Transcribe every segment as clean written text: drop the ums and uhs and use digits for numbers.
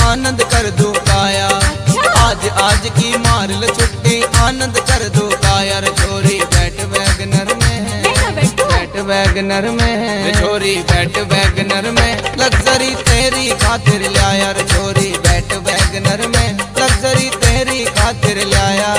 आनंद कर दो काया। आज आज की मार ल छुट्टी आनंद कर दो काया। रे छोरी बैठ वैगनर में, बैठ वैगनर में। रे छोरी बैठ वैगनर में, लग्जरी तेरी खातिर लाया। रे छोरी बैठ वैगनर में, लग्जरी तेरी खातिर लाया।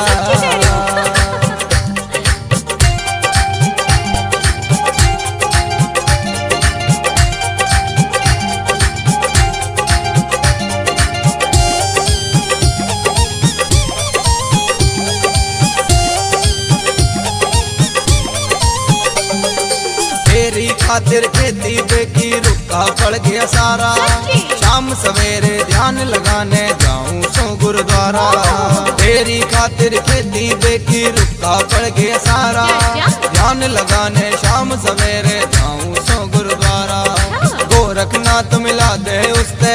तेरी खातिर खेती बेकी रुका पड़ गया सारा। शाम सवेरे ध्यान लगाने जाऊं सो गुरुद्वारा। तेरी खातिर खेती बेकी रुका पड़ गया सारा। ध्यान लगाने शाम सवेरे जाऊं सो गुरुद्वारा। गोरखनाथ मिला दे उसते,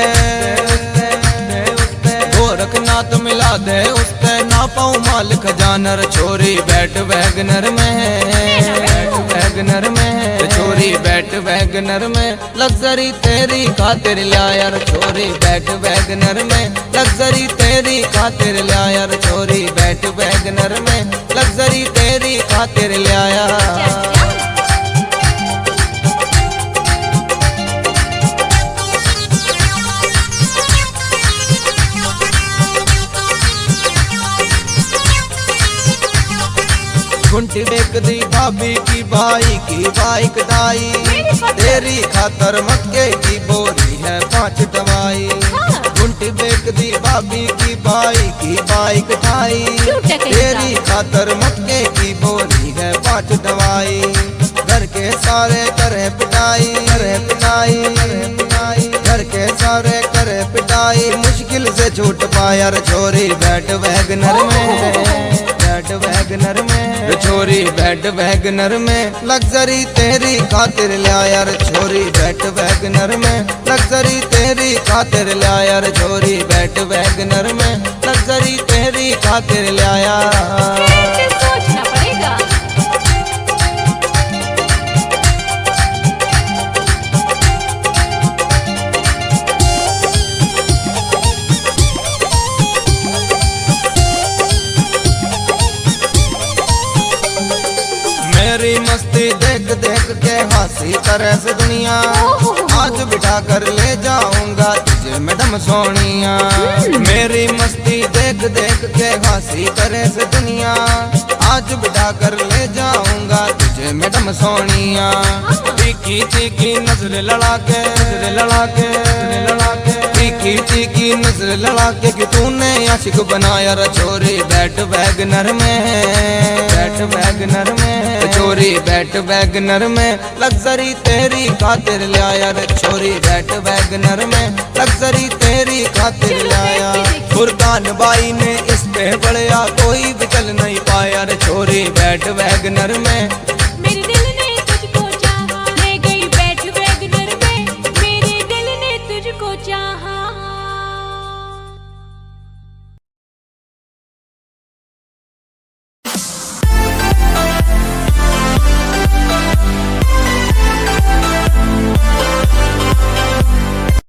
गोरखनाथ मिला दे उसते ना पाऊं माल खजानर। छोरी बैठ वैगनर में, बैठ वैगनर में। छोरी बैठ वैगनर में, लग्जरी तेरी खातिर लाया। छोरी बैठ वैगनर में, लग्जरी तेरी खातिर लाया। छोरी बैठ वैगनर में, लग्जरी तेरी खातिर लाया। घुंटी बेक दी भाभी की भाई की बाइक दाई। तेरी खातर मक्के की बोरी है 5 दवाई। घुंटी बेक दी भाभी की भाई की बाइक दाई। तेरी खातर मक्के की बोरी है 5 दवाई। घर के सारे करे पिटाई, करे पिटाई, करे पिटाई। घर के सारे करे पिटाई, मुश्किल से छूट पाया। छोरी बैठ वैगनर में, बैठ वैगनर में। छोरी बैठ वैगनर में, लग्जरी तेरी खातिर लाया। छोरी बैठ वैगनर में, लग्जरी तेरी खातिर लाया। छोरी बैठ वैगनर में, लग्जरी तेरी खातिर लाया। सोचना पड़ेगा। मेरी मस्ती देख देख के हंसी तरह से दुनिया। आज बिठा कर ले जाऊंगा तुझे मैडम सोनिया। मेरी मस्ती देख देख के हंसी तरह से दुनिया। आज बिठा कर ले जाऊंगा तुझे मैडम सोनिया। तीखी तीखी नजर लड़ा के, नजर लड़ा के, नजर लड़ा के। तीखी तीखी नजर लड़ा के कि तूने आशिक बनाया। छोरी बैठ वैगनर में, बैठ वैगनर में। छोरी बैठ वैगनर में, लग्जरी तेरी खातिर लाया। छोरी बैठ वैगनर में, लग्जरी तेरी खातिर लाया। फुरकान बाई ने इस पे बढ़िया कोई भी चल नहीं पाया। छोरी बैठ वैगनर में, मेरे दिल ने तुझको चाहा। ले गई बैठ वैगनर में, मेरे दिल ने तुझको चाहा।